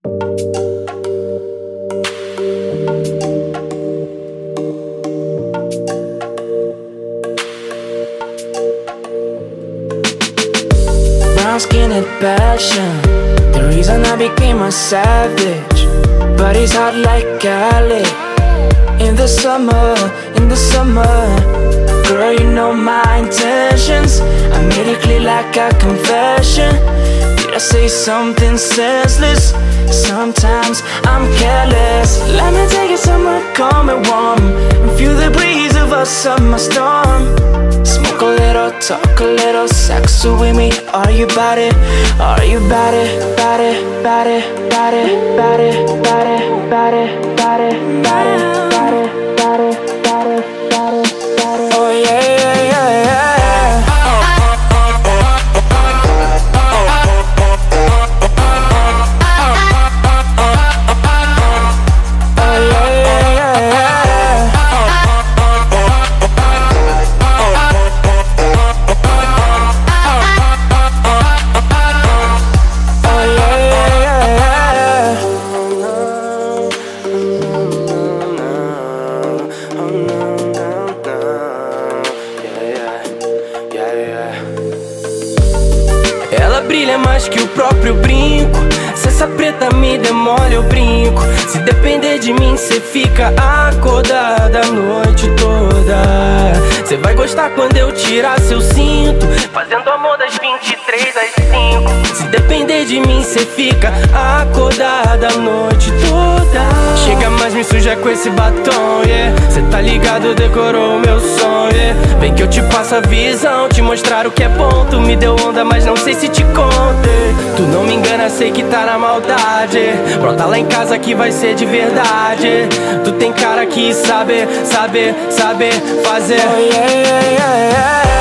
Brown-skinned passion, the reason I became a savage. But it's hot like Cali in the summer, in the summer. Girl, you know my intentions. I made it clear like a confession. Did I say something senseless? Sometimes I'm careless. Let me take you somewhere calm and warm, and feel the breeze of a summer storm. Smoke a little, talk a little, sex with me. Are you bout it? Are you bout it? Bout it, bout it, bout it, bout it, bout it, bout it, bout it, bout it, bout it, bout it, bout it, bout it, bout it. Oh yeah, yeah, yeah, yeah. Ela brilha mais que o próprio brinco. Se essa preta me demole, eu brinco. Se depender de mim, cê fica acordada a noite toda. Cê vai gostar quando eu tirar seu cinto, fazendo amor das 23 às 5. Se depender de mim, cê fica acordada a noite toda. Chega mais, me suja com esse batom, yeah. Cê tá ligado, decorou o meu som, yeah. Vem que eu te passo a visão, te mostrar o que é bom. Tu me deu onda, mas não sei se te contei. Tu não me engana, sei que tá na maldade. Brota lá em casa que vai ser de verdade. Tu tem cara que sabe fazer. Oh yeah, yeah, yeah, yeah.